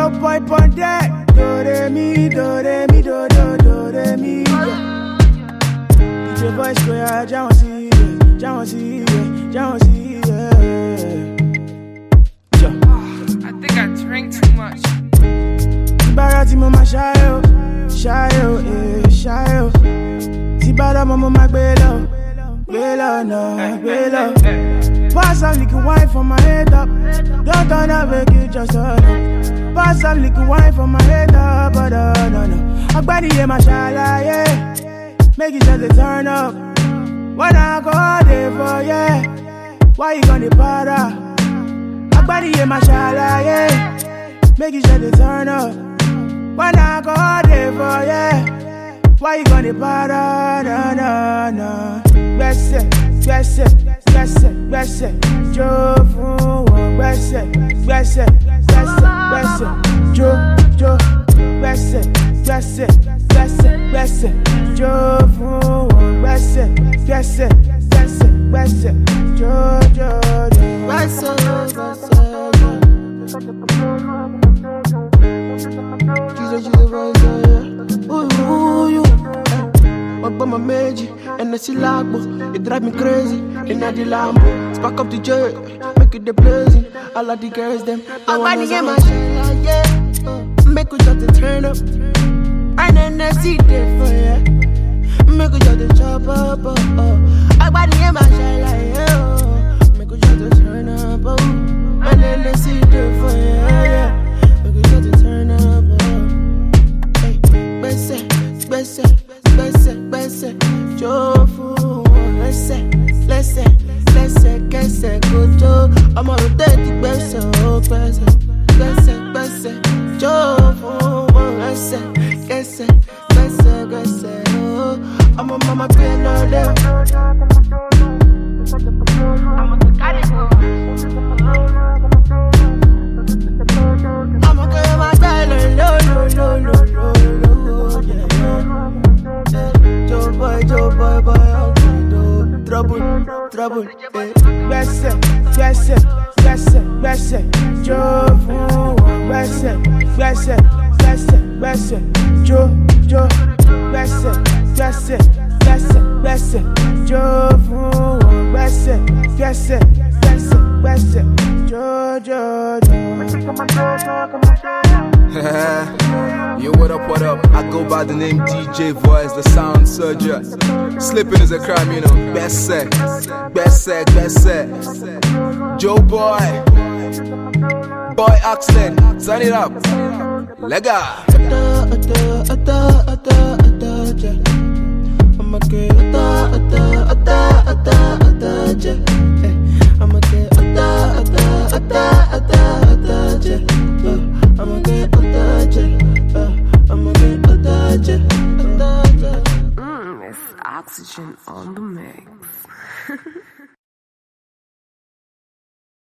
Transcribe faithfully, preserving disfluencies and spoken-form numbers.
Yo boy pon deck. Do re mi, do re mi, do do do re mi. D J boy square, John C, John C, John C. I think I drank too much. Barati mama shayo, shayo, eh, shayo. Zibara mama magbelo, gbelo no, gbelo. Pass some liquid wine for my head up. Don't turn up, make you just turn up. Pass some liquid wine for my head up, but uh, no, no. Agbadi ye mashallah, yeah. Make you just turn up. When I go there for yeah, why you gonna para? Agbadi ye mashallah, yeah. Make you just turn up. When I go there for yeah, why you gonna para? No, no, no. Gbese, gbese, gbese, gbese. Jo fun won gbese, gbese, gbese, gbese. Jo, jo, gbese, gbese, gbese, gbese. Jo fun won gbese, gbese, gbese, gbese. Jo, jo, jo. Gbese, gbese. Jesus, Jesus, yeah. Ooh, ooh, you. Walk by my magic, and I see lagbo. It drive me crazy, in the Lambo. Spark up the jet, make it the blazing. All of the girls, them. I want to get my shit like, yeah. Make it just to turn up. And then I see that for ya. Make it just to chop up, oh, oh. I want to get my shit like, yeah. Make it just to turn up, oh. And then I see that for ya, yeah. Make it just to turn up, oh. Hey, gbese, gbese, gbese, gbese. Jo fun won lese, lese, lese, kese kojo. Ọmọ rotate gbese, oh gbese, gbese, gbese. Jo fun won lese, kese, gbese, gbese, oh. Ọmọ mama pe no le. Ọmọ to carry go. Ọmọ ke ma gbe lo lo lo lo lo lo, yeah, yeah. Joe boy, Joe boy, boy, do trouble, trouble. Gbese, gbese, gbese, gbese. Joe fun won gbese, gbese, gbese, gbese. Joe, Joe, gbese, gbese, gbese, gbese. Joe fun won gbese, gbese, gbese, gbese. Joe, Joe, Joe. Yo, what up, what up? I go by the name D J Voice, the sound surgeon. Slipping is a crime, you know. Best set, best set, best set. Joe Boy, Boy Oxley, turn it up. Lega. I'm a kid, ata, ata, ata, ata, ata, je. I'm a kid, ata, ata, ata, ata, ata, je. I'm a kid, ata, je. I'm a kid, ata, je. Mmm, it's oxygen on the mix.